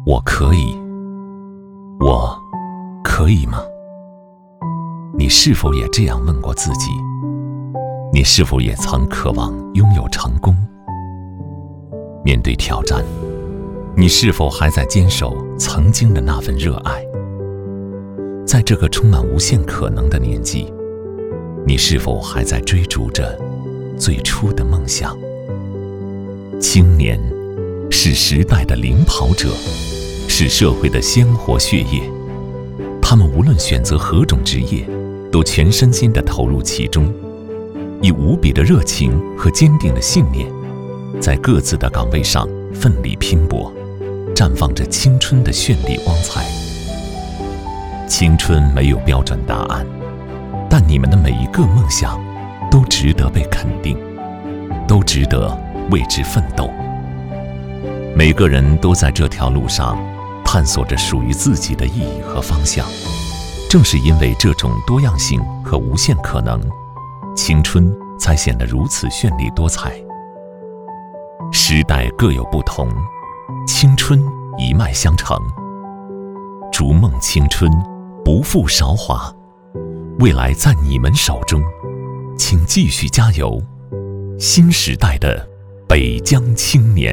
我可以，我可以吗？你是否也这样问过自己？你是否也曾渴望拥有成功？面对挑战，你是否还在坚守曾经的那份热爱？在这个充满无限可能的年纪，你是否还在追逐着最初的梦想？青年是时代的领跑者，是社会的鲜活血液。他们无论选择何种职业，都全身心地投入其中，以无比的热情和坚定的信念，在各自的岗位上奋力拼搏，绽放着青春的绚丽光彩。青春没有标准答案，但你们的每一个梦想都值得被肯定，都值得为之奋斗。每个人都在这条路上探索着属于自己的意义和方向。正是因为这种多样性和无限可能，青春才显得如此绚丽多彩。时代各有不同，青春一脉相承。逐梦青春，不负韶华，未来在你们手中，请继续加油。新时代的北疆青年，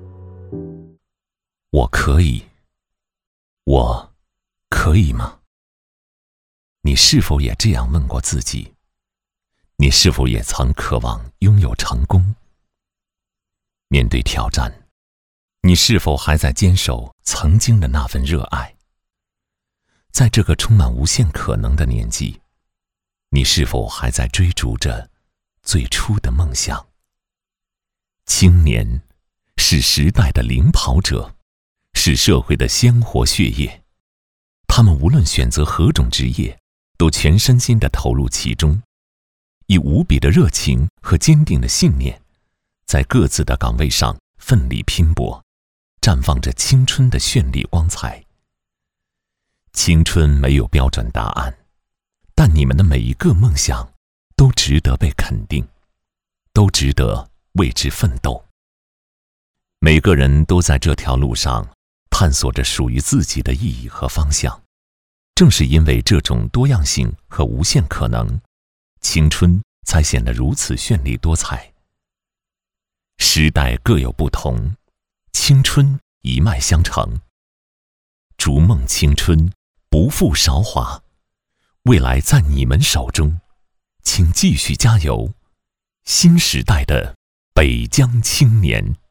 我可以，我可以吗？你是否也这样问过自己？你是否也曾渴望拥有成功？面对挑战，你是否还在坚守曾经的那份热爱？在这个充满无限可能的年纪，你是否还在追逐着最初的梦想？青年是时代的领跑者，是社会的鲜活血液。他们无论选择何种职业，都全身心地投入其中，以无比的热情和坚定的信念，在各自的岗位上奋力拼搏，绽放着青春的绚丽光彩。青春没有标准答案，但你们的每一个梦想都值得被肯定，都值得为之奋斗。每个人都在这条路上探索着属于自己的意义和方向。正是因为这种多样性和无限可能，青春才显得如此绚丽多彩。时代各有不同，青春一脉相承。逐梦青春，不负韶华，未来在你们手中，请继续加油。新时代的北疆青年。